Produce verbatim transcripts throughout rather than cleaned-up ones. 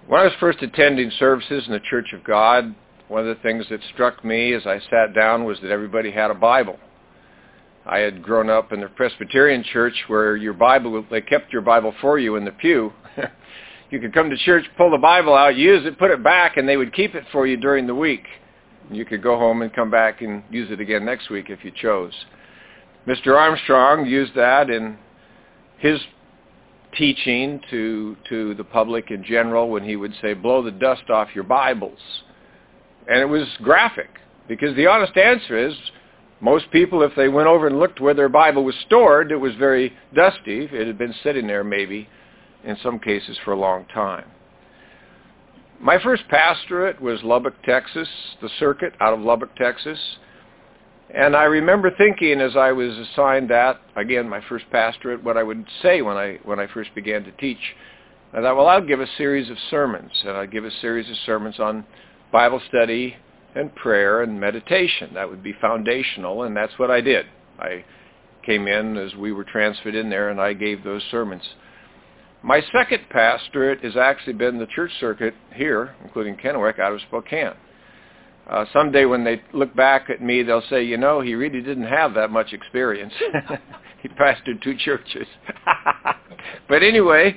When I was first attending services in the Church of God, one of the things that struck me as I sat down was that everybody had a Bible. I had grown up in the Presbyterian church where your Bible, they kept your Bible for you in the pew. You could come to church, pull the Bible out, use it, put it back, and they would keep it for you during the week. You could go home and come back and use it again next week if you chose. Mister Armstrong used that in his teaching to to the public in general when he would say, blow the dust off your Bibles. And it was graphic, because the honest answer is, most people, if they went over and looked where their Bible was stored, it was very dusty. It had been sitting there maybe, in some cases, for a long time. My first pastorate was Lubbock, Texas, the circuit out of Lubbock, Texas. And I remember thinking as I was assigned that, again, my first pastorate, what I would say when I when I first began to teach. I thought, well, I'll give a series of sermons, and I'll give a series of sermons on Bible study and prayer and meditation. That would be foundational, and that's what I did. I came in as we were transferred in there, and I gave those sermons. My second pastorate has actually been the church circuit here, including Kennewick, out of Spokane. Uh, someday when they look back at me, they'll say, you know, he really didn't have that much experience. He pastored two churches. But anyway,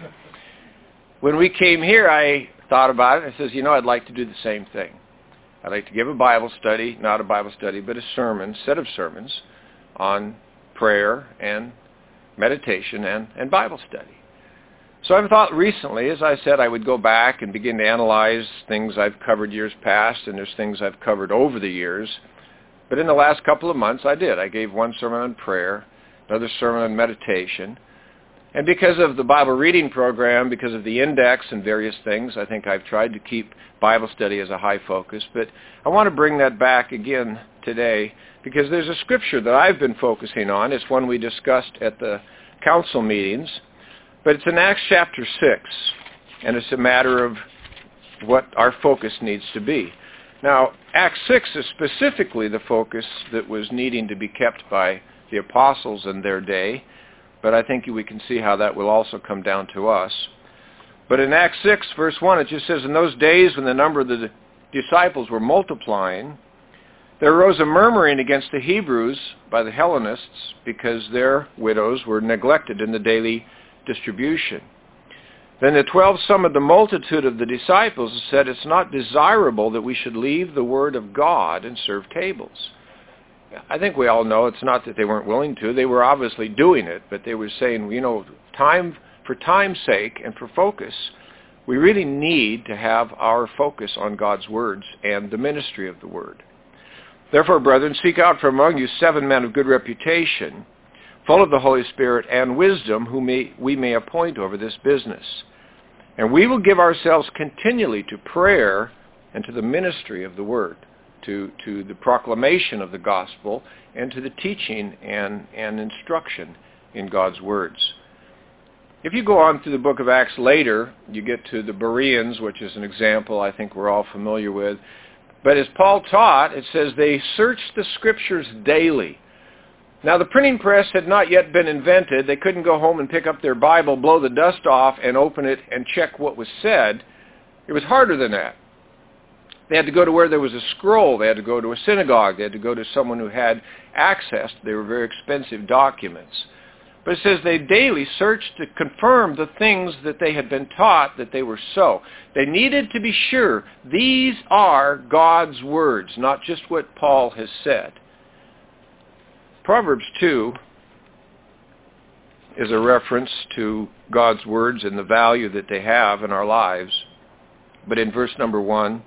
when we came here, I thought about it. I says, you know, I'd like to do the same thing. I'd like to give a Bible study, not a Bible study, but a sermon, set of sermons on prayer and meditation and, and Bible study. So I've thought recently, as I said, I would go back and begin to analyze things I've covered years past, and there's things I've covered over the years. But in the last couple of months, I did. I gave one sermon on prayer, another sermon on meditation. And because of the Bible reading program, because of the index and various things, I think I've tried to keep Bible study as a high focus. But I want to bring that back again today because there's a scripture that I've been focusing on. It's one we discussed at the council meetings. But it's in Acts chapter six, and it's a matter of what our focus needs to be. Now, Acts six is specifically the focus that was needing to be kept by the apostles in their day. But I think we can see how that will also come down to us. But in Acts six, verse one, it just says, in those days when the number of the disciples were multiplying, there arose a murmuring against the Hebrews by the Hellenists because their widows were neglected in the daily distribution. Then the twelve summoned the multitude of the disciples and said, it's not desirable that we should leave the word of God and serve tables. I think we all know it's not that they weren't willing to. They were obviously doing it, but they were saying, you know, time for time's sake and for focus, we really need to have our focus on God's words and the ministry of the word. Therefore, brethren, seek out from among you seven men of good reputation, full of the Holy Spirit and wisdom, whom may, we may appoint over this business. And we will give ourselves continually to prayer and to the ministry of the word. To, to the proclamation of the gospel and to the teaching and, and instruction in God's words. If you go on through the book of Acts later, you get to the Bereans, which is an example I think we're all familiar with. But as Paul taught, it says they searched the scriptures daily. Now the printing press had not yet been invented. They couldn't go home and pick up their Bible, blow the dust off, and open it and check what was said. It was harder than that. They had to go to where there was a scroll. They had to go to a synagogue. They had to go to someone who had access. They were very expensive documents. But it says they daily searched to confirm the things that they had been taught that they were so. They needed to be sure these are God's words, not just what Paul has said. Proverbs two is a reference to God's words and the value that they have in our lives. But in verse number one,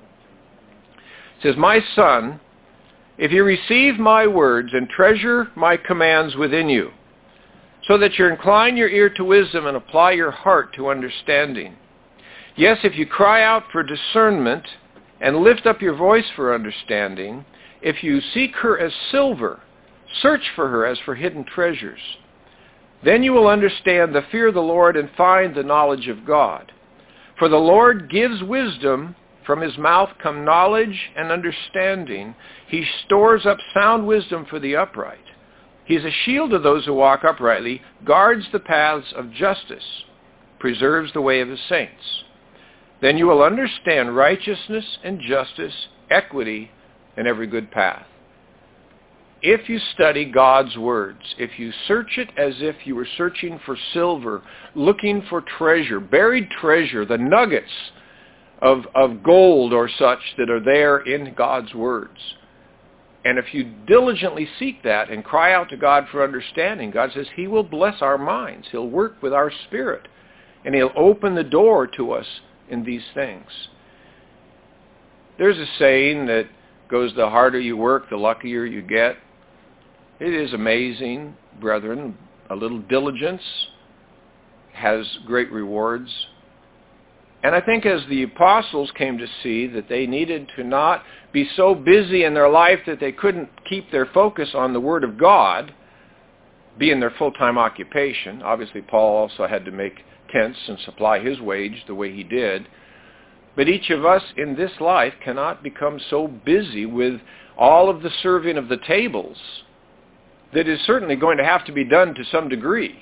it says, my son, if you receive my words and treasure my commands within you, so that you incline your ear to wisdom and apply your heart to understanding. Yes, if you cry out for discernment and lift up your voice for understanding, if you seek her as silver, search for her as for hidden treasures, then you will understand the fear of the Lord and find the knowledge of God. For the Lord gives wisdom. From his mouth come knowledge and understanding. He stores up sound wisdom for the upright. He is a shield to those who walk uprightly, guards the paths of justice, preserves the way of his saints. then you will understand righteousness and justice, equity, and every good path. If you study God's words, if you search it as if you were searching for silver, looking for treasure, buried treasure, the nuggets of, of gold or such that are there in God's words, and if you diligently seek that and cry out to God for understanding, God says he will bless our minds. He'll work with our spirit, and he'll open the door to us in these things. There's a saying that goes, the harder you work, the luckier you get. It is amazing, brethren. A little diligence has great rewards. And I think as the apostles came to see that they needed to not be so busy in their life that they couldn't keep their focus on the Word of God, being their full-time occupation. Obviously, Paul also had to make tents and supply his wage the way he did. But each of us in this life cannot become so busy with all of the serving of the tables that is certainly going to have to be done to some degree.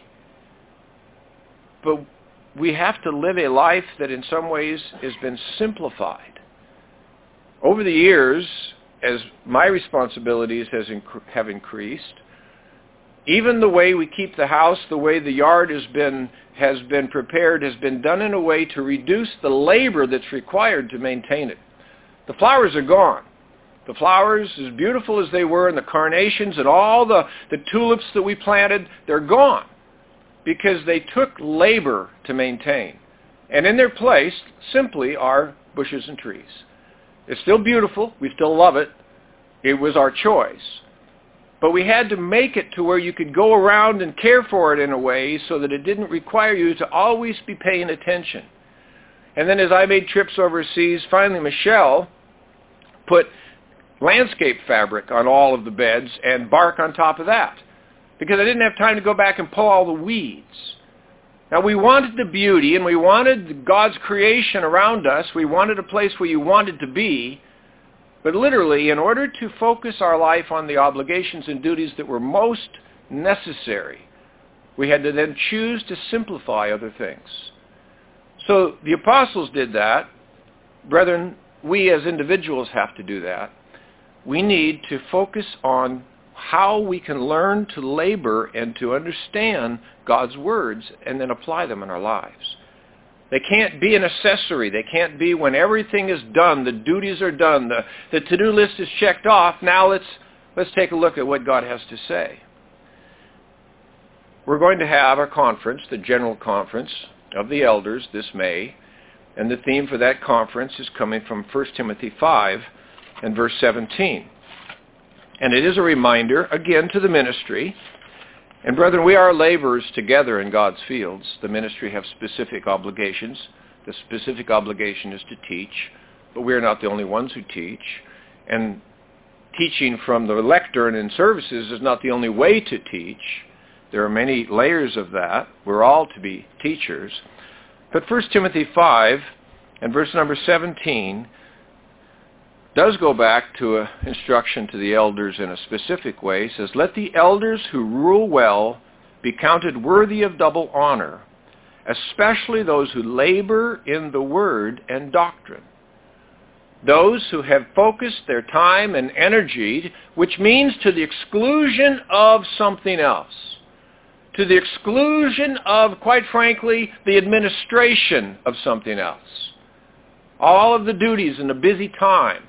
But we have to live a life that in some ways has been simplified. Over the years, as my responsibilities has inc- have increased, even the way we keep the house, the way the yard has been has been prepared, has been done in a way to reduce the labor that's required to maintain it. The flowers are gone. The flowers, as beautiful as they were, and the carnations and all the, the tulips that we planted, they're gone because they took labor to maintain. And in their place simply are bushes and trees. It's still beautiful. We still love it. It was our choice. But we had to make it to where you could go around and care for it in a way so that it didn't require you to always be paying attention. And then as I made trips overseas, finally Michelle put landscape fabric on all of the beds and bark on top of that, because I didn't have time to go back and pull all the weeds. Now, we wanted the beauty and we wanted God's creation around us. We wanted a place where you wanted to be. But literally, in order to focus our life on the obligations and duties that were most necessary, we had to then choose to simplify other things. So the apostles did that. Brethren, we as individuals have to do that. We need to focus on how we can learn to labor and to understand God's words and then apply them in our lives. They can't be an accessory. They can't be when everything is done, the duties are done, the, the to-do list is checked off. Now let's, let's take a look at what God has to say. We're going to have our conference, the General Conference of the Elders, this May, and the theme for that conference is coming from First Timothy five and verse seventeen. And it is a reminder, again, to the ministry. And brethren, we are laborers together in God's fields. The ministry have specific obligations. The specific obligation is to teach, but we are not the only ones who teach. And teaching from the lectern in services is not the only way to teach. There are many layers of that. We're all to be teachers. But First Timothy five and verse number seventeen does go back to an instruction to the elders in a specific way. It says, let the elders who rule well be counted worthy of double honor, especially those who labor in the word and doctrine. Those who have focused their time and energy, which means to the exclusion of something else, to the exclusion of, quite frankly, the administration of something else. All of the duties in a busy time.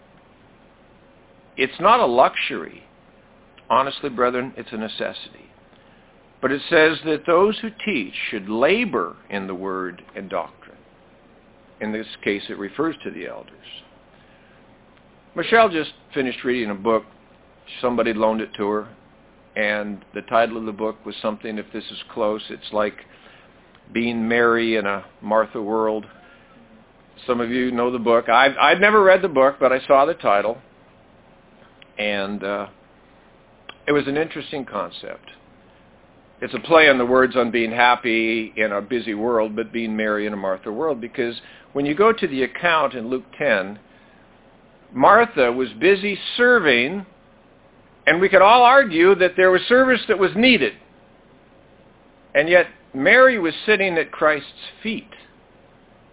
It's not a luxury. Honestly, brethren, it's a necessity. But it says that those who teach should labor in the word and doctrine. In this case, it refers to the elders. Michelle just finished reading a book. Somebody loaned it to her. And the title of the book was something, if this is close, it's like Being Mary in a Martha World. Some of you know the book. I've, I've never read the book, but I saw the title. And uh, it was an interesting concept. It's a play on the words on being happy in a busy world, but being Mary in a Martha world. Because when you go to the account in Luke ten, Martha was busy serving, and we could all argue that there was service that was needed. And yet Mary was sitting at Christ's feet.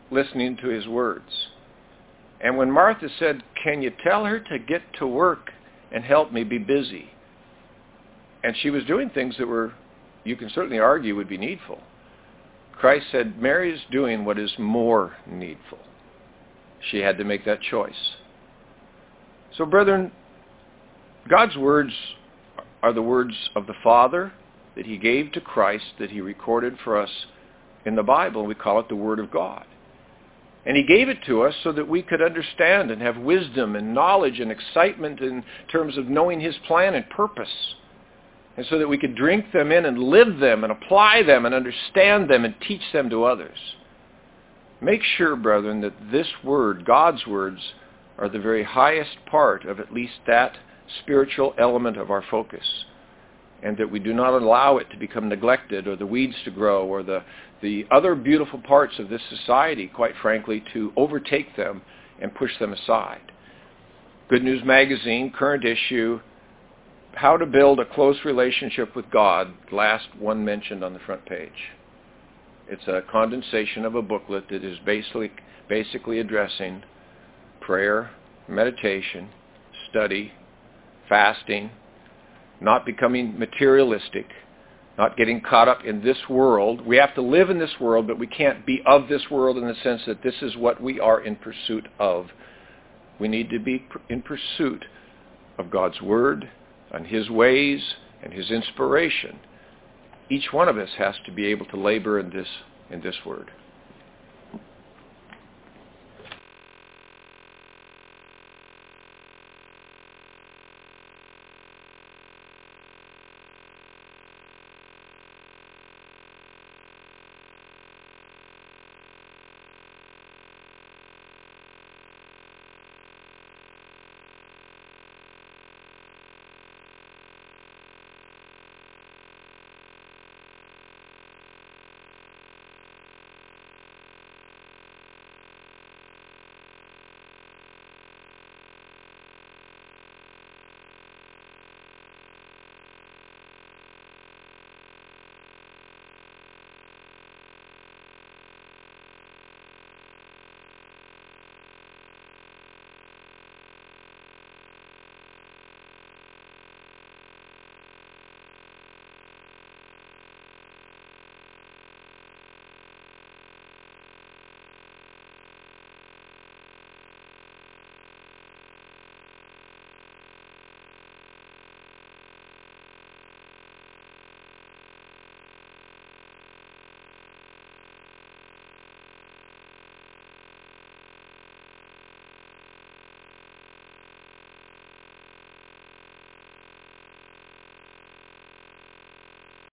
listening to his words. And when Martha said, can you tell her to get to work and help me be busy? And she was doing things that were, you can certainly argue, would be needful. Christ said, Mary's doing what is more needful. She had to make that choice. So, brethren, God's words are the words of the Father that he gave to Christ, that he recorded for us in the Bible. We call it the Word of God. And he gave it to us so that we could understand and have wisdom and knowledge and excitement in terms of knowing his plan and purpose. And so that we could drink them in and live them and apply them and understand them and teach them to others. Make sure, brethren, that this word, God's words, are the very highest part of at least that spiritual element of our focus, and that we do not allow it to become neglected or the weeds to grow or the, the other beautiful parts of this society, quite frankly, to overtake them and push them aside. Good News Magazine, current issue, How to Build a Close Relationship with God, last one mentioned on the front page. It's a condensation of a booklet that is basically, basically addressing prayer, meditation, study, fasting, not becoming materialistic, not getting caught up in this world. We have to live in this world, but we can't be of this world in the sense that this is what we are in pursuit of. We need to be in pursuit of God's Word and his ways and his inspiration. Each one of us has to be able to labor in this, in this Word.